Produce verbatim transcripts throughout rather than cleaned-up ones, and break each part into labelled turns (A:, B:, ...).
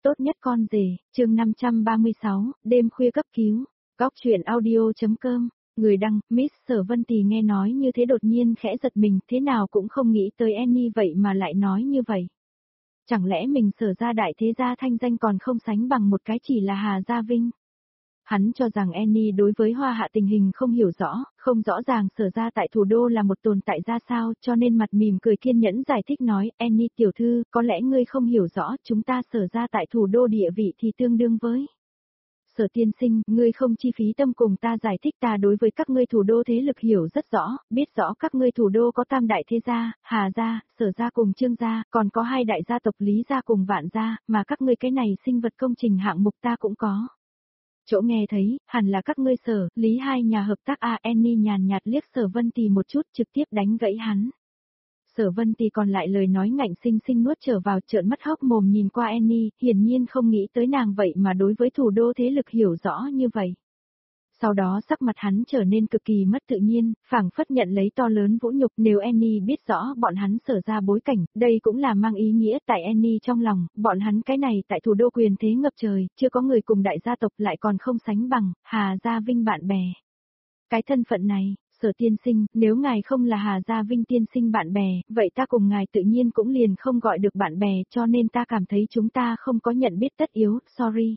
A: tốt nhất con rể, chương năm trăm ba mươi sáu, đêm khuya cấp cứu, góc truyện audio.com, người đăng, Miss Sở Vân Tì nghe nói như thế đột nhiên khẽ giật mình, thế nào cũng không nghĩ tới Annie vậy mà lại nói như vậy. Chẳng lẽ mình Sở gia đại thế gia thanh danh còn không sánh bằng một cái chỉ là Hà Gia Vinh? Hắn cho rằng Annie đối với Hoa Hạ tình hình không hiểu rõ, không rõ ràng Sở gia tại thủ đô là một tồn tại ra sao, cho nên mặt mỉm cười kiên nhẫn giải thích nói, Annie tiểu thư, có lẽ ngươi không hiểu rõ, chúng ta Sở gia tại thủ đô địa vị thì tương đương với. Sở tiên sinh, ngươi không chi phí tâm cùng ta giải thích, ta đối với các ngươi thủ đô thế lực hiểu rất rõ, biết rõ các ngươi thủ đô có tam đại thế gia, Hà gia, Sở gia cùng Trương gia, còn có hai đại gia tộc Lý gia cùng Vạn gia, mà các ngươi cái này sinh vật công trình hạng mục ta cũng có. Chỗ nghe thấy, hẳn là các ngươi Sở, Lý hai nhà hợp tác a. Annie nhàn nhạt liếc Sở Vân Tì một chút, trực tiếp đánh gãy hắn. Sở Vân Tì còn lại lời nói ngạnh sinh sinh nuốt trở vào, trợn mắt hốc mồm nhìn qua Annie, hiển nhiên không nghĩ tới nàng vậy mà đối với thủ đô thế lực hiểu rõ như vậy. Sau đó sắc mặt hắn trở nên cực kỳ mất tự nhiên, phảng phất nhận lấy to lớn vũ nhục, nếu Annie biết rõ bọn hắn Sở ra bối cảnh, đây cũng là mang ý nghĩa tại Annie trong lòng, bọn hắn cái này tại thủ đô quyền thế ngập trời, chưa có người cùng đại gia tộc lại còn không sánh bằng, Hà Gia Vinh bạn bè. Cái thân phận này, Sở tiên sinh, nếu ngài không là Hà Gia Vinh tiên sinh bạn bè, vậy ta cùng ngài tự nhiên cũng liền không gọi được bạn bè, cho nên ta cảm thấy chúng ta không có nhận biết tất yếu, sorry.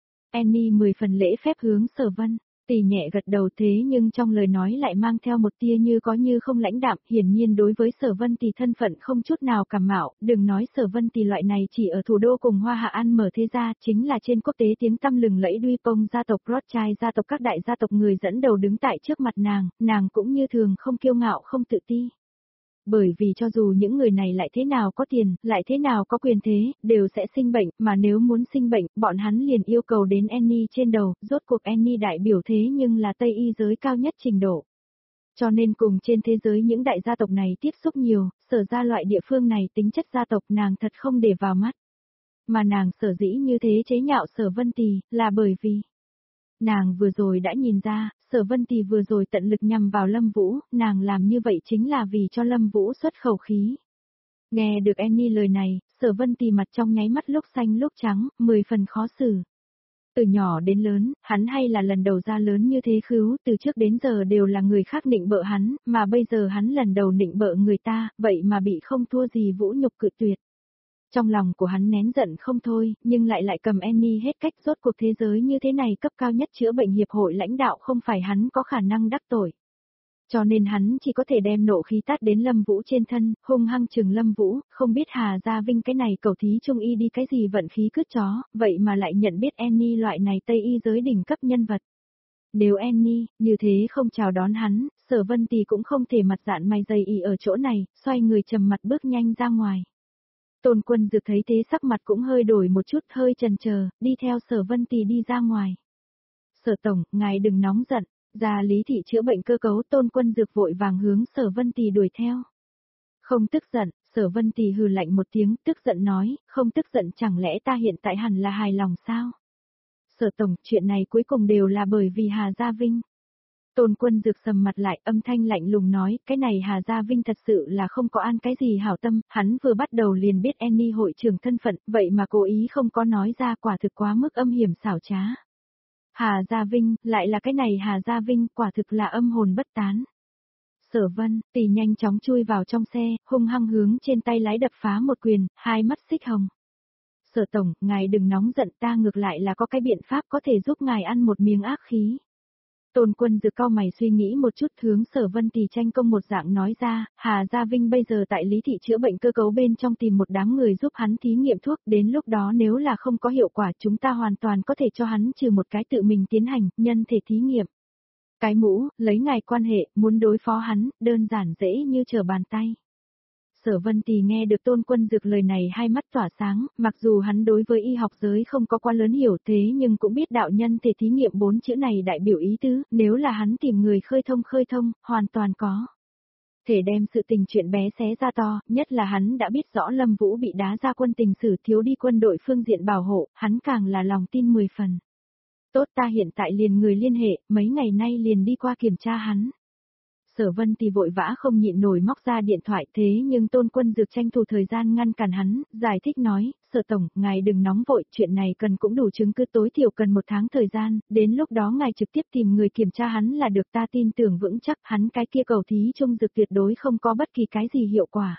A: Annie mười phần lễ phép hướng Sở Vân Tì nhẹ gật đầu, thế nhưng trong lời nói lại mang theo một tia như có như không lãnh đạm, hiển nhiên đối với Sở Vân Tì thân phận không chút nào cảm mạo, đừng nói Sở Vân Tì loại này chỉ ở thủ đô cùng Hoa Hạ ăn mở thế gia, chính là trên quốc tế tiếng tăm lừng lẫy Duy-Pông gia tộc, Rothschild gia tộc, các đại gia tộc người dẫn đầu đứng tại trước mặt nàng, nàng cũng như thường không kiêu ngạo không tự ti. Bởi vì cho dù những người này lại thế nào có tiền, lại thế nào có quyền thế, đều sẽ sinh bệnh, mà nếu muốn sinh bệnh, bọn hắn liền yêu cầu đến Annie trên đầu, rốt cuộc Annie đại biểu thế nhưng là Tây y giới cao nhất trình độ. Cho nên cùng trên thế giới những đại gia tộc này tiếp xúc nhiều, Sở ra loại địa phương này tính chất gia tộc nàng thật không để vào mắt. Mà nàng sở dĩ như thế chế nhạo Sở Vân Tì, là bởi vì nàng vừa rồi đã nhìn ra, Sở Vân Tì vừa rồi tận lực nhằm vào Lâm Vũ, nàng làm như vậy chính là vì cho Lâm Vũ xuất khẩu khí. Nghe được Annie lời này, Sở Vân Tì mặt trong nháy mắt lúc xanh lúc trắng, mười phần khó xử. Từ nhỏ đến lớn, hắn hay là lần đầu ra lớn như thế khứu, từ trước đến giờ đều là người khác nịnh bợ hắn, mà bây giờ hắn lần đầu nịnh bợ người ta, vậy mà bị không thua gì vũ nhục cự tuyệt. Trong lòng của hắn nén giận không thôi, nhưng lại lại cầm Annie hết cách, rốt cuộc thế giới như thế này cấp cao nhất chữa bệnh hiệp hội lãnh đạo không phải hắn có khả năng đắc tội. Cho nên hắn chỉ có thể đem nộ khí tát đến Lâm Vũ trên thân, hung hăng trừng Lâm Vũ, không biết Hà Gia Vinh cái này cầu thí trung y đi cái gì vận khí cứt chó, vậy mà lại nhận biết Annie loại này Tây y giới đỉnh cấp nhân vật. Nếu Annie, như thế không chào đón hắn, Sở Vân Tì cũng không thể mặt dạn mày dày ì ở chỗ này, xoay người trầm mặt bước nhanh ra ngoài. Tôn Quân Dược thấy thế sắc mặt cũng hơi đổi một chút, hơi chần chờ, đi theo Sở Vân Tì đi ra ngoài. Sở tổng, ngài đừng nóng giận, ra Lý thị chữa bệnh cơ cấu. Tôn Quân Dược vội vàng hướng Sở Vân Tì đuổi theo. Không tức giận, Sở Vân Tì hừ lạnh một tiếng, tức giận nói, không tức giận chẳng lẽ ta hiện tại hẳn là hài lòng sao? Sở tổng, chuyện này cuối cùng đều là bởi vì Hà Gia Vinh. Tôn Quân Dược sầm mặt lại, âm thanh lạnh lùng nói, cái này Hà Gia Vinh thật sự là không có ăn cái gì hảo tâm, hắn vừa bắt đầu liền biết Annie hội trưởng thân phận, vậy mà cố ý không có nói ra, quả thực quá mức âm hiểm xảo trá. Hà Gia Vinh, lại là cái này Hà Gia Vinh, quả thực là âm hồn bất tán. Sở Vân Tì nhanh chóng chui vào trong xe, hung hăng hướng trên tay lái đập phá một quyền, hai mắt xích hồng. Sở tổng, ngài đừng nóng giận, ta ngược lại là có cái biện pháp có thể giúp ngài ăn một miếng ác khí. Tôn Quân Dược cau mày suy nghĩ một chút, hướng Sở Vân Tì tranh công một dạng nói ra, Hà Gia Vinh bây giờ tại Lý thị chữa bệnh cơ cấu bên trong tìm một đám người giúp hắn thí nghiệm thuốc, đến lúc đó nếu là không có hiệu quả chúng ta hoàn toàn có thể cho hắn trừ một cái tự mình tiến hành, nhân thể thí nghiệm. Cái mũ, lấy ngài quan hệ, muốn đối phó hắn, đơn giản dễ như trở bàn tay. Sở Vân Tì nghe được Tôn Quân Dược lời này hai mắt tỏa sáng, mặc dù hắn đối với y học giới không có quá lớn hiểu thế nhưng cũng biết đạo nhân thể thí nghiệm bốn chữ này đại biểu ý tứ, nếu là hắn tìm người khơi thông khơi thông, hoàn toàn có thể đem sự tình chuyện bé xé ra to, nhất là hắn đã biết rõ Lâm Vũ bị đá ra quân tình sử thiếu đi quân đội phương diện bảo hộ, hắn càng là lòng tin mười phần. Tốt, ta hiện tại liền người liên hệ, mấy ngày nay liền đi qua kiểm tra hắn. Sở Vân thì vội vã không nhịn nổi móc ra điện thoại thế nhưng Tôn Quân Dược tranh thủ thời gian ngăn cản hắn, giải thích nói, Sở Tổng, ngài đừng nóng vội, chuyện này cần cũng đủ chứng cứ tối thiểu cần một tháng thời gian, đến lúc đó ngài trực tiếp tìm người kiểm tra hắn là được ta tin tưởng vững chắc hắn cái kia cầu thí trung dược tuyệt đối không có bất kỳ cái gì hiệu quả.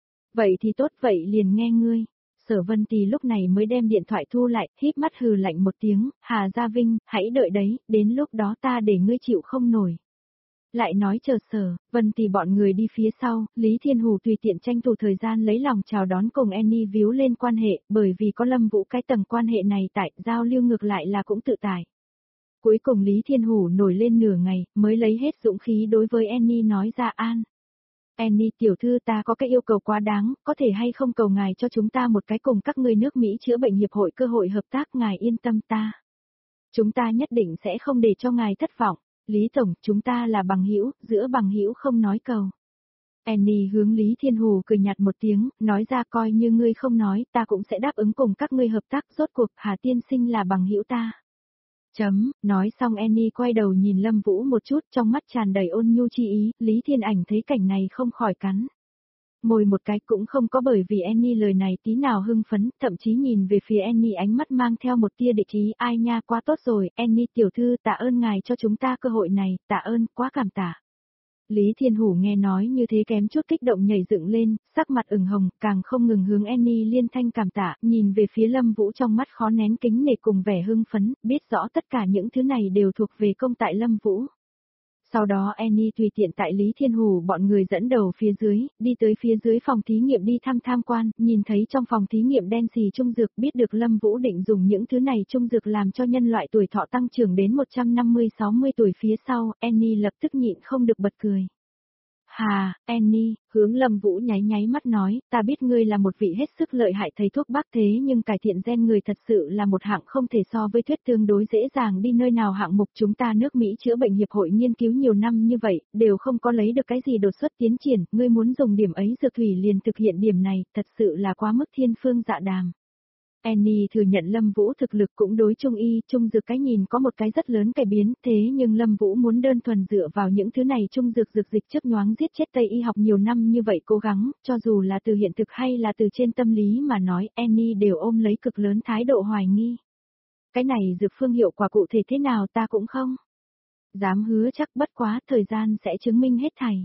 A: Vậy thì tốt vậy liền nghe ngươi. Sở Vân Tì lúc này mới đem điện thoại thu lại, híp mắt hừ lạnh một tiếng, Hà Gia Vinh, hãy đợi đấy, đến lúc đó ta để ngươi chịu không nổi. Lại nói chờ Sở Vân Tì bọn người đi phía sau, Lý Thiên Hủ tùy tiện tranh thủ thời gian lấy lòng chào đón cùng Annie víu lên quan hệ, bởi vì có Lâm Vũ cái tầng quan hệ này tại, giao lưu ngược lại là cũng tự tại. Cuối cùng Lý Thiên Hủ nổi lên nửa ngày, mới lấy hết dũng khí đối với Annie nói ra an. Annie tiểu thư ta có cái yêu cầu quá đáng, có thể hay không cầu ngài cho chúng ta một cái cùng các ngươi nước Mỹ chữa bệnh hiệp hội cơ hội hợp tác, ngài yên tâm ta. Chúng ta nhất định sẽ không để cho ngài thất vọng. Lý Tổng, chúng ta là bằng hữu, giữa bằng hữu không nói cầu. Annie hướng Lý Thiên Hủ cười nhạt một tiếng, nói ra coi như ngươi không nói, ta cũng sẽ đáp ứng cùng các ngươi hợp tác, rốt cuộc Hà tiên sinh là bằng hữu ta. Chấm, nói xong Annie quay đầu nhìn Lâm Vũ một chút, trong mắt tràn đầy ôn nhu chi ý, Lý Thiên Ảnh thấy cảnh này không khỏi cắn môi một cái, cũng không có bởi vì Annie lời này tí nào hưng phấn, thậm chí nhìn về phía Annie ánh mắt mang theo một tia địch ý, ai nha quá tốt rồi, Annie tiểu thư tạ ơn ngài cho chúng ta cơ hội này, tạ ơn, quá cảm tạ. Lý Thiên Hủ nghe nói như thế kém chút kích động nhảy dựng lên, sắc mặt ửng hồng, càng không ngừng hướng Annie liên thanh cảm tạ, nhìn về phía Lâm Vũ trong mắt khó nén kính nể cùng vẻ hưng phấn, biết rõ tất cả những thứ này đều thuộc về công tại Lâm Vũ. Sau đó Annie tùy tiện tại Lý Thiên Hủ bọn người dẫn đầu phía dưới, đi tới phía dưới phòng thí nghiệm đi thăm tham quan, nhìn thấy trong phòng thí nghiệm đen xì trung dược, biết được Lâm Vũ định dùng những thứ này trung dược làm cho nhân loại tuổi thọ tăng trưởng đến một trăm năm mươi sáu mươi tuổi phía sau, Annie lập tức nhịn không được bật cười. Hà, Annie, hướng Lâm Vũ nháy nháy mắt nói, ta biết ngươi là một vị hết sức lợi hại thầy thuốc bác thế nhưng cải thiện gen người thật sự là một hạng không thể so với thuyết tương đối dễ dàng đi nơi nào hạng mục chúng ta nước Mỹ chữa bệnh hiệp hội nghiên cứu nhiều năm như vậy, đều không có lấy được cái gì đột xuất tiến triển, ngươi muốn dùng điểm ấy dược thủy liền thực hiện điểm này, thật sự là quá mức thiên phương dạ đàm. Annie thừa nhận Lâm Vũ thực lực cũng đối trung y, trung dược cái nhìn có một cái rất lớn cải biến, thế nhưng Lâm Vũ muốn đơn thuần dựa vào những thứ này trung dược dược dịch chớp nhoáng giết chết Tây y học nhiều năm như vậy cố gắng, cho dù là từ hiện thực hay là từ trên tâm lý mà nói, Annie đều ôm lấy cực lớn thái độ hoài nghi. Cái này dược phương hiệu quả cụ thể thế nào ta cũng không dám hứa chắc, bất quá thời gian sẽ chứng minh hết thảy.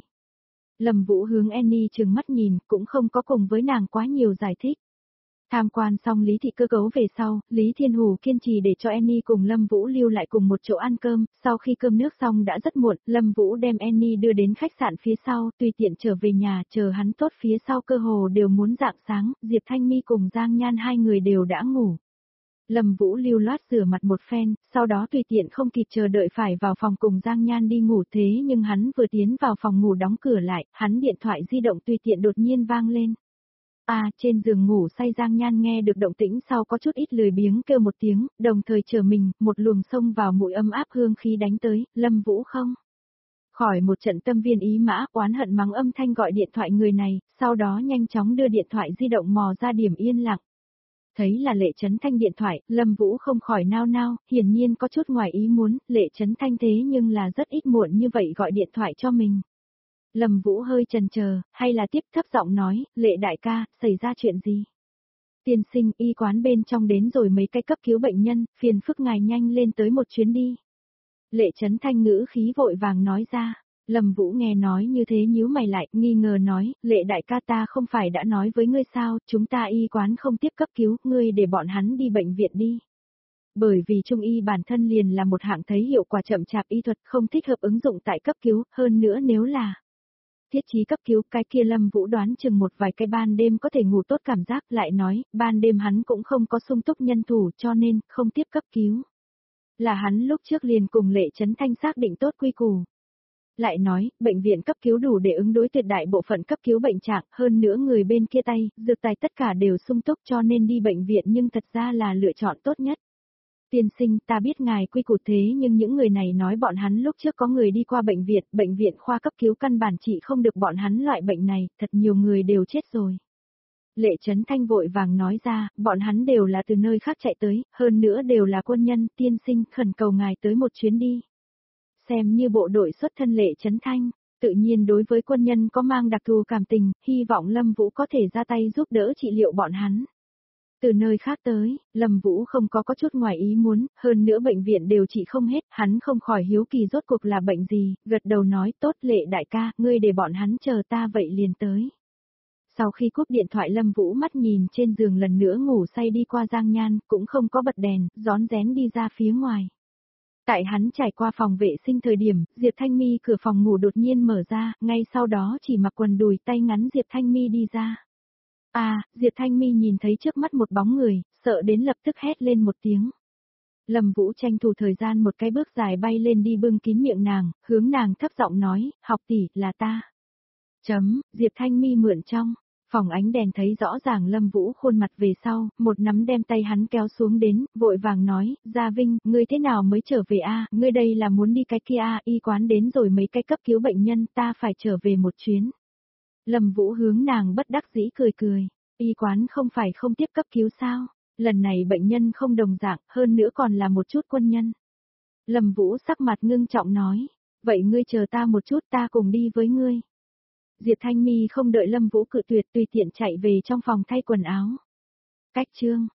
A: Lâm Vũ hướng Annie trừng mắt nhìn, cũng không có cùng với nàng quá nhiều giải thích. Tham quan xong Lý thị cơ cấu về sau, Lý Thiên Hủ kiên trì để cho Annie cùng Lâm Vũ lưu lại cùng một chỗ ăn cơm, sau khi cơm nước xong đã rất muộn, Lâm Vũ đem Annie đưa đến khách sạn phía sau, tùy tiện trở về nhà, chờ hắn tốt phía sau cơ hồ đều muốn rạng sáng, Diệp Thanh Mi cùng Giang Nhan hai người đều đã ngủ. Lâm Vũ lưu loát rửa mặt một phen, sau đó tùy tiện không kịp chờ đợi phải vào phòng cùng Giang Nhan đi ngủ thế nhưng hắn vừa tiến vào phòng ngủ đóng cửa lại, hắn điện thoại di động tùy tiện đột nhiên vang lên. À, trên giường ngủ say Giang Nhan nghe được động tĩnh sau có chút ít lười biếng kêu một tiếng, đồng thời chờ mình, một luồng xông vào mũi ấm áp hương khí đánh tới, Lâm Vũ không khỏi một trận tâm viên ý mã, oán hận mắng âm thanh gọi điện thoại người này, sau đó nhanh chóng đưa điện thoại di động mò ra điểm yên lặng. Thấy là Lệ Chấn Thanh điện thoại, Lâm Vũ không khỏi nao nao, hiển nhiên có chút ngoài ý muốn, Lệ Chấn Thanh thế nhưng là rất ít muộn như vậy gọi điện thoại cho mình. Lâm Vũ hơi chần chờ, hay là tiếp thấp giọng nói, Lệ đại ca, xảy ra chuyện gì? Tiên sinh, y quán bên trong đến rồi mấy cái cấp cứu bệnh nhân, phiền phức ngài nhanh lên tới một chuyến đi. Lệ Chấn Thanh ngữ khí vội vàng nói ra. Lâm Vũ nghe nói như thế nhíu mày lại, nghi ngờ nói, Lệ đại ca ta không phải đã nói với ngươi sao, chúng ta y quán không tiếp cấp cứu, ngươi để bọn hắn đi bệnh viện đi. Bởi vì trung y bản thân liền là một hạng thấy hiệu quả chậm chạp y thuật không thích hợp ứng dụng tại cấp cứu, hơn nữa nếu là thiết trí cấp cứu, cái kia Lâm Vũ đoán chừng một vài cái ban đêm có thể ngủ tốt cảm giác, lại nói, ban đêm hắn cũng không có sung túc nhân thủ cho nên, không tiếp cấp cứu. Là hắn lúc trước liền cùng Lệ Chấn Thanh xác định tốt quy củ. Lại nói, bệnh viện cấp cứu đủ để ứng đối tuyệt đại bộ phận cấp cứu bệnh trạng, hơn nữa người bên kia tay, dược tài tất cả đều sung túc cho nên đi bệnh viện nhưng thật ra là lựa chọn tốt nhất. Tiên sinh, ta biết ngài quy củ thế nhưng những người này nói bọn hắn lúc trước có người đi qua bệnh viện, bệnh viện khoa cấp cứu căn bản trị không được bọn hắn loại bệnh này, thật nhiều người đều chết rồi. Lệ Chấn Thanh vội vàng nói ra, bọn hắn đều là từ nơi khác chạy tới, hơn nữa đều là quân nhân, tiên sinh khẩn cầu ngài tới một chuyến đi. Xem như bộ đội xuất thân Lệ Chấn Thanh, Tự nhiên đối với quân nhân có mang đặc thù cảm tình, hy vọng Lâm Vũ có thể ra tay giúp đỡ trị liệu bọn hắn. Từ nơi khác tới, Lâm Vũ không có có chút ngoài ý muốn, hơn nữa bệnh viện đều trị không hết, hắn không khỏi hiếu kỳ rốt cuộc là bệnh gì, gật đầu nói tốt Lệ đại ca, ngươi để bọn hắn chờ ta vậy liền tới. Sau khi cúp điện thoại Lâm Vũ mắt nhìn trên giường lần nữa ngủ say đi qua Giang Nhan, cũng không có bật đèn, rón rén đi ra phía ngoài. Tại hắn trải qua phòng vệ sinh thời điểm, Diệp Thanh Mi cửa phòng ngủ đột nhiên mở ra, ngay sau đó chỉ mặc quần đùi tay ngắn Diệp Thanh Mi đi ra. À, Diệp Thanh Mi nhìn thấy trước mắt một bóng người, sợ đến lập tức hét lên một tiếng. Lâm Vũ tranh thủ thời gian một cái bước dài bay lên đi bưng kín miệng nàng, hướng nàng thấp giọng nói, học tỷ, là ta. Chấm, Diệp Thanh Mi mượn trong. Phòng ánh đèn thấy rõ ràng Lâm Vũ khuôn mặt về sau, một nắm đem tay hắn kéo xuống đến, vội vàng nói, Gia Vinh, ngươi thế nào mới trở về a? Ngươi đây là muốn đi cái kia a? Y quán đến rồi mấy cái cấp cứu bệnh nhân, ta phải trở về một chuyến. Lâm Vũ hướng nàng bất đắc dĩ cười cười, y quán không phải không tiếp cấp cứu sao? Lần này bệnh nhân không đồng dạng, hơn nữa còn là một chút quân nhân. Lâm Vũ sắc mặt ngưng trọng nói, vậy ngươi chờ ta một chút ta cùng đi với ngươi. Diệp Thanh Mi không đợi Lâm Vũ cự tuyệt tùy tiện chạy về trong phòng thay quần áo. Cách chương